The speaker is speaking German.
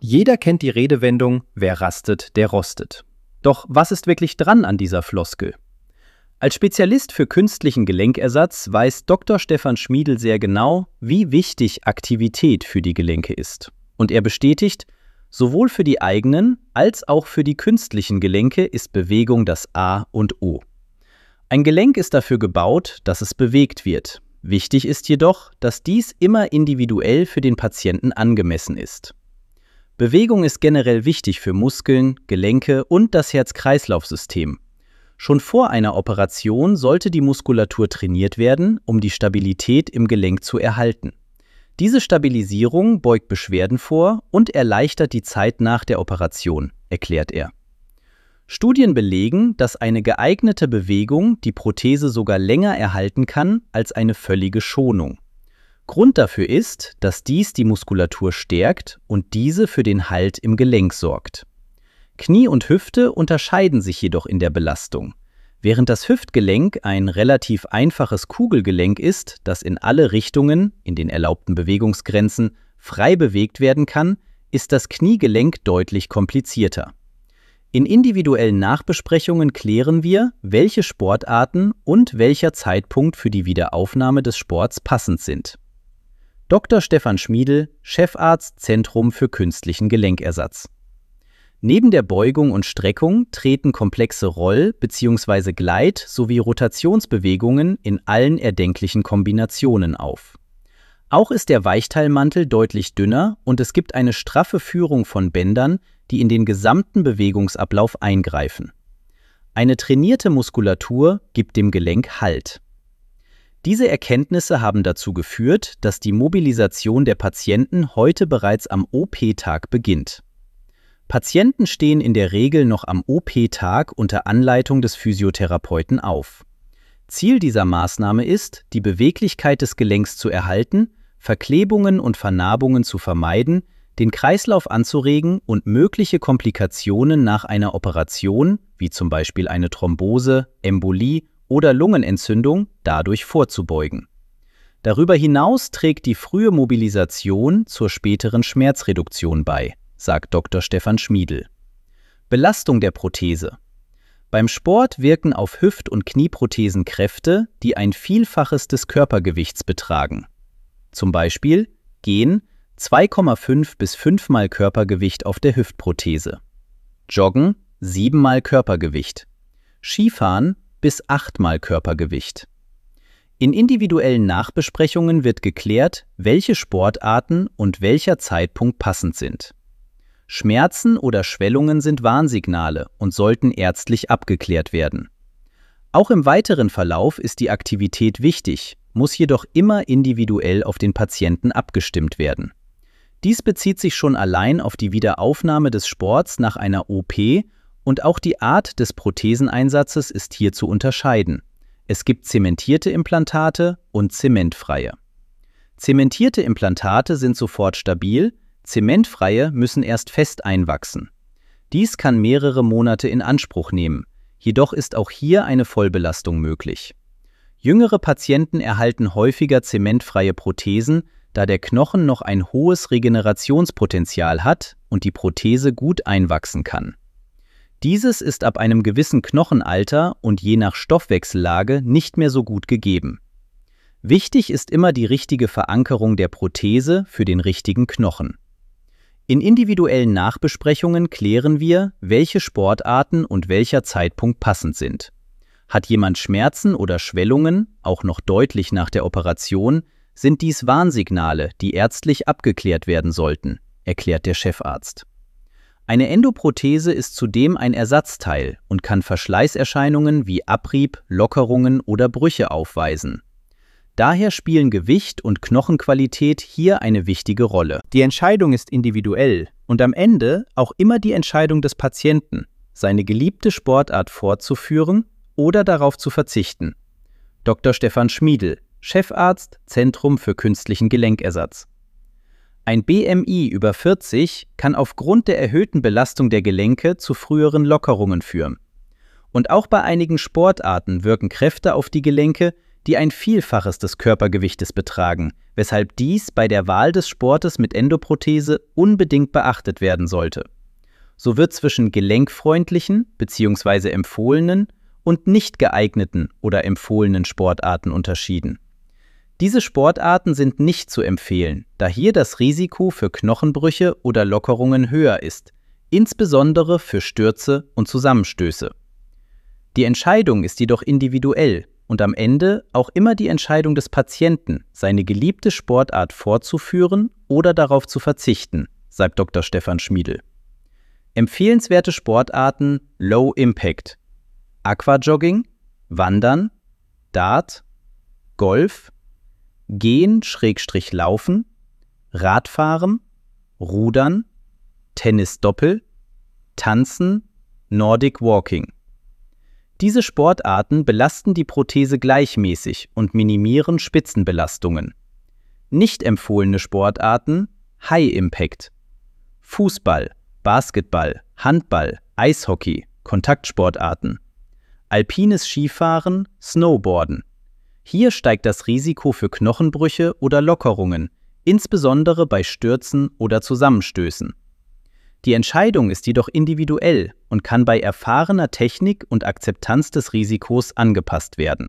Jeder kennt die Redewendung, wer rastet, der rostet. Doch was ist wirklich dran an dieser Floskel? Als Spezialist für künstlichen Gelenkersatz weiß Dr. Stefan Schmiedl sehr genau, wie wichtig Aktivität für die Gelenke ist. Und er bestätigt, sowohl für die eigenen als auch für die künstlichen Gelenke ist Bewegung das A und O. Ein Gelenk ist dafür gebaut, dass es bewegt wird. Wichtig ist jedoch, dass dies immer individuell für den Patienten angemessen ist. Bewegung ist generell wichtig für Muskeln, Gelenke und das Herz-Kreislauf-System. Schon vor einer Operation sollte die Muskulatur trainiert werden, um die Stabilität im Gelenk zu erhalten. Diese Stabilisierung beugt Beschwerden vor und erleichtert die Zeit nach der Operation, erklärt er. Studien belegen, dass eine geeignete Bewegung die Prothese sogar länger erhalten kann als eine völlige Schonung. Grund dafür ist, dass dies die Muskulatur stärkt und diese für den Halt im Gelenk sorgt. Knie und Hüfte unterscheiden sich jedoch in der Belastung. Während das Hüftgelenk ein relativ einfaches Kugelgelenk ist, das in alle Richtungen, in den erlaubten Bewegungsgrenzen, frei bewegt werden kann, ist das Kniegelenk deutlich komplizierter. In individuellen Nachbesprechungen klären wir, welche Sportarten und welcher Zeitpunkt für die Wiederaufnahme des Sports passend sind. Dr. Stefan Schmiedl, Chefarzt Zentrum für künstlichen Gelenkersatz. Neben der Beugung und Streckung treten komplexe Roll- bzw. Gleit- sowie Rotationsbewegungen in allen erdenklichen Kombinationen auf. Auch ist der Weichteilmantel deutlich dünner und es gibt eine straffe Führung von Bändern, die in den gesamten Bewegungsablauf eingreifen. Eine trainierte Muskulatur gibt dem Gelenk Halt. Diese Erkenntnisse haben dazu geführt, dass die Mobilisation der Patienten heute bereits am OP-Tag beginnt. Patienten stehen in der Regel noch am OP-Tag unter Anleitung des Physiotherapeuten auf. Ziel dieser Maßnahme ist, die Beweglichkeit des Gelenks zu erhalten, Verklebungen und Vernarbungen zu vermeiden, den Kreislauf anzuregen und mögliche Komplikationen nach einer Operation, wie zum Beispiel eine Thrombose, Embolie oder Lungenentzündung, dadurch vorzubeugen. Darüber hinaus trägt die frühe Mobilisation zur späteren Schmerzreduktion bei, sagt Dr. Stefan Schmiedl. Belastung der Prothese. Beim Sport wirken auf Hüft- und Knieprothesen Kräfte, die ein Vielfaches des Körpergewichts betragen. Zum Beispiel Gehen 2,5 bis 5 mal Körpergewicht auf der Hüftprothese. Joggen 7 mal Körpergewicht. Skifahren bis 8 mal Körpergewicht. In individuellen Nachbesprechungen wird geklärt, welche Sportarten und welcher Zeitpunkt passend sind. Schmerzen oder Schwellungen sind Warnsignale und sollten ärztlich abgeklärt werden. Auch im weiteren Verlauf ist die Aktivität wichtig, muss jedoch immer individuell auf den Patienten abgestimmt werden. Dies bezieht sich schon allein auf die Wiederaufnahme des Sports nach einer OP und auch die Art des Protheseneinsatzes ist hier zu unterscheiden. Es gibt zementierte Implantate und zementfreie. Zementierte Implantate sind sofort stabil, zementfreie müssen erst fest einwachsen. Dies kann mehrere Monate in Anspruch nehmen, jedoch ist auch hier eine Vollbelastung möglich. Jüngere Patienten erhalten häufiger zementfreie Prothesen, da der Knochen noch ein hohes Regenerationspotenzial hat und die Prothese gut einwachsen kann. Dieses ist ab einem gewissen Knochenalter und je nach Stoffwechsellage nicht mehr so gut gegeben. Wichtig ist immer die richtige Verankerung der Prothese für den richtigen Knochen. In individuellen Nachbesprechungen klären wir, welche Sportarten und welcher Zeitpunkt passend sind. Hat jemand Schmerzen oder Schwellungen, auch noch deutlich nach der Operation, sind dies Warnsignale, die ärztlich abgeklärt werden sollten, erklärt der Chefarzt. Eine Endoprothese ist zudem ein Ersatzteil und kann Verschleißerscheinungen wie Abrieb, Lockerungen oder Brüche aufweisen. Daher spielen Gewicht und Knochenqualität hier eine wichtige Rolle. Die Entscheidung ist individuell und am Ende auch immer die Entscheidung des Patienten, seine geliebte Sportart fortzuführen oder darauf zu verzichten. Dr. Stefan Schmiedl, Chefarzt, Zentrum für künstlichen Gelenkersatz. Ein BMI über 40 kann aufgrund der erhöhten Belastung der Gelenke zu früheren Lockerungen führen. Und auch bei einigen Sportarten wirken Kräfte auf die Gelenke, die ein Vielfaches des Körpergewichtes betragen, weshalb dies bei der Wahl des Sportes mit Endoprothese unbedingt beachtet werden sollte. So wird zwischen gelenkfreundlichen bzw. empfohlenen und nicht geeigneten oder empfohlenen Sportarten unterschieden. Diese Sportarten sind nicht zu empfehlen, da hier das Risiko für Knochenbrüche oder Lockerungen höher ist, insbesondere für Stürze und Zusammenstöße. Die Entscheidung ist jedoch individuell und am Ende auch immer die Entscheidung des Patienten, seine geliebte Sportart fortzuführen oder darauf zu verzichten, sagt Dr. Stefan Schmiedl. Empfehlenswerte Sportarten Low Impact: Aquajogging, Wandern, Dart, Golf, Gehen/Laufen, Radfahren, Rudern, Tennis-Doppel, Tanzen, Nordic Walking. Diese Sportarten belasten die Prothese gleichmäßig und minimieren Spitzenbelastungen. Nicht empfohlene Sportarten High Impact: Fußball, Basketball, Handball, Eishockey, Kontaktsportarten, alpines Skifahren, Snowboarden. Hier steigt das Risiko für Knochenbrüche oder Lockerungen, insbesondere bei Stürzen oder Zusammenstößen. Die Entscheidung ist jedoch individuell und kann bei erfahrener Technik und Akzeptanz des Risikos angepasst werden.